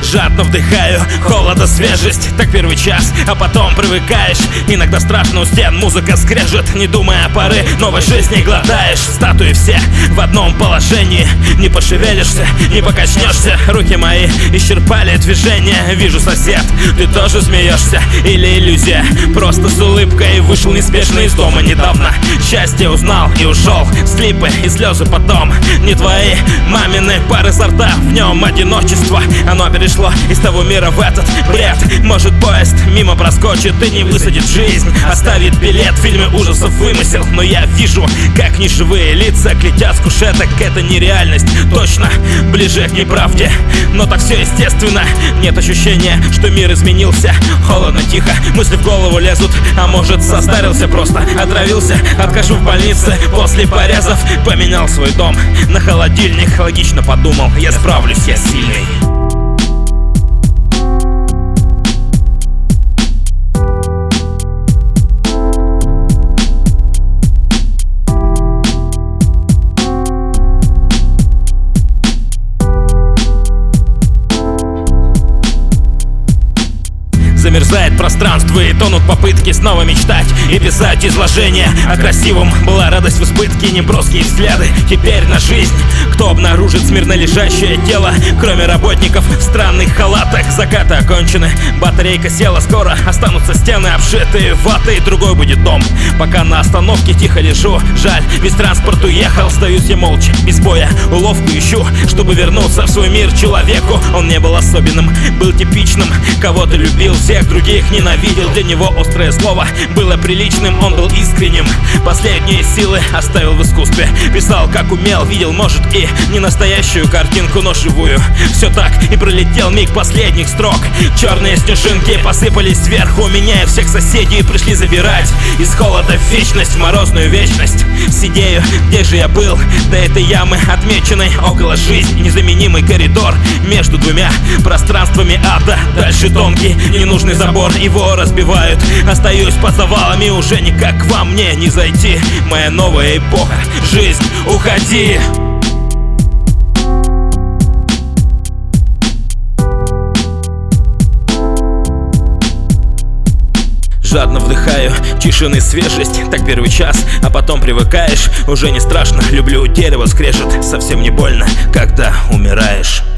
Жадно вдыхаю холода, свежесть. Так первый час, а потом привыкаешь. Иногда страшно, у стен музыка скрежет. Не думая о поры новой жизни глотаешь. Статуи все в одном положении. Не пошевелишься, не покачнешься. Руки мои исчерпали движение. Вижу, сосед, ты тоже смеешься. Или иллюзия, просто с улыбкой вышел неспешно из дома недавно. Счастье узнал и ушел. Слипы и слезы потом не твои. Мамины пары сорта, в нем одиночество. Оно перешло из того мира в этот бред. Может, поезд мимо проскочит и не высадит жизнь. Оставит билет, в фильме ужасов вымысел. Но я вижу, как неживые лица летят с кушеток. Это нереальность, точно ближе к неправде. Но так все естественно. Нет ощущения, что мир изменился. Холодно, тихо, мысли в голову лезут. А может, состарился просто, отравился. Откажу в больнице после порезов. Поменял свой дом на холодильник. Логично подумал, я справлюсь, я сильный. Замерзает пространство и тонут попытки снова мечтать и писать изложения о красивом. Была радость в избытке, неброские взгляды. Теперь на жизнь кто обнаружит смирно лежащее тело, кроме работников в странных халатах. Закаты окончены, батарейка села. Скоро останутся стены, обшитые ватой. Другой будет дом. Пока на остановке тихо лежу. Жаль, весь транспорт уехал. Остаюсь я молча, без боя. Уловку ищу, чтобы вернуться в свой мир человеку. Он не был особенным, был типичным. Кого-то любил, всех других ненавидел. Для него острое слово было приличным. Он был искренним, последние силы оставил в искусстве. Писал как умел, видел, может, и не настоящую картинку, но живую. Все так и пролетел миг последних строк. Черные снежинки посыпались сверху, меняя всех соседей. Пришли забирать из холода в вечность, в морозную вечность. Сидею, где же я был до этой ямы, отмеченной около жизни. Незаменимый коридор между двумя пространствами ада. Дальше тонкий, ненужный забор, его разбивают. Остаюсь под завалами, уже никак во мне не зайти. Моя новая эпоха, жизнь, уходи. Жадно вдыхаю тишины, свежесть. Так первый час, а потом привыкаешь. Уже не страшно, люблю дерево скрежет. Совсем не больно, когда умираешь.